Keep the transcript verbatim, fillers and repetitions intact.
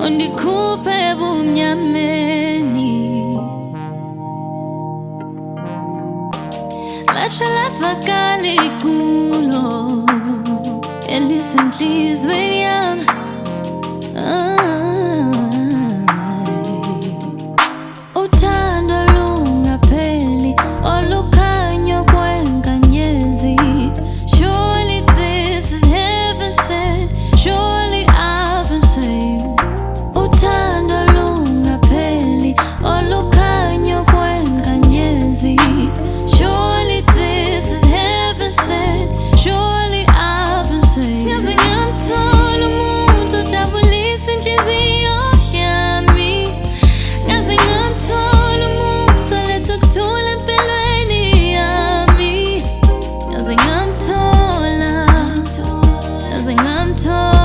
undikhuphe ebumnyameni. Lasha lavakala iculo elisenhlizweni yami. Uthando lungapheli olukhanya kwenkanyezi. Surely this is heaven sent. Surely I've been saved. Uthando lungapheli olukhanya kwenkanyezi. Surely this is heaven sent. Surely I've been saved. Yazi ngamthola umuntu ojabulisa inhliziyo yami. Yazi ngamthola umuntu oletha ukuthula empilweni yami. Yazi ngamthola, yazi ngamthola.